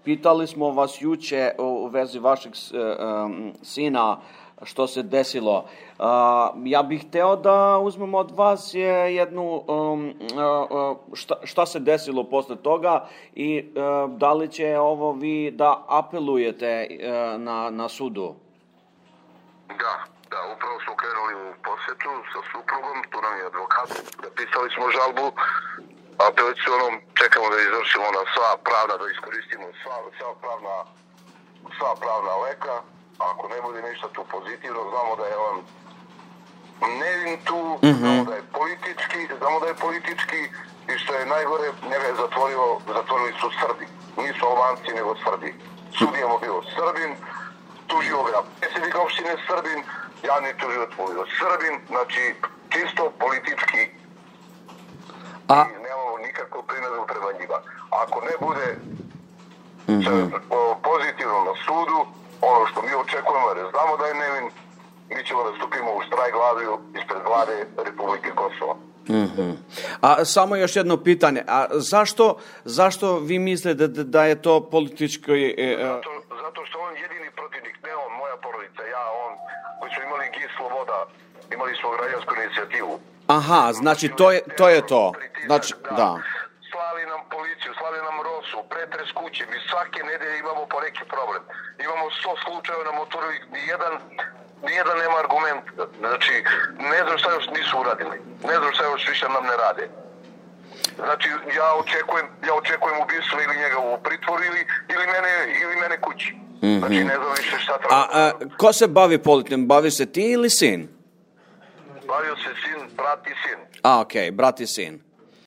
pitali smo vas juče u vezi vašeg sina što se desilo. Ja bih hteo da uzmem od vas jednu, šta se desilo posle toga i da li će ovo vi da apelujete na sudu? Da, upravo smo krenuli u posjetu sa suprugom, tu nam je advokat, napisali smo žalbu, apelacionom čekamo da izvršimo na sva pravna, da iskoristimo sva pravna leka. Ako ne bude ništa tu pozitivno, znamo da je on nevin tu, znamo da je politički i što je najgore, njega je zatvorili su Srbi. Nisu Albanci, nego Srbi. Sudija mu bio Srbin, tužio ga predsjednik opštine Srbin, javni tužilac mu bio Srbin, znači čisto politički i nemamo nikakvu primjedbu prema njima. Ako ne bude pozitivno na sudu, ono što mi očekujemo, jer znamo da je nevin, mi ćemo da stupimo u štrajk glađu ispred vlade Republike Kosova. A samo još jedno pitanje, a zašto vi mislite da je to političko... Zato što on jedini protivnik, ne on, moja porodica, ja, on, koji su imali GIS Sloboda, imali smo građansku inicijativu. Aha, znači to je to. Znači, da. Slali nam policiju, slali nam ROSU, pretres kuće, mi svake nedelje imamo po neki problem. Imamo 100 slučajeva na motoru i nijedan nema argument. Znači, ne znam šta još nisu uradili. Ne znam šta još više nam ne rade. Znači, ja očekujem ubistvo ili njega u pritvoru ili mene kući. Znači, ne znam više šta treba. A ko se bavi politikom? Bavi se ti ili sin? Bavio se sin, brat i sin. Okej, brat i sin.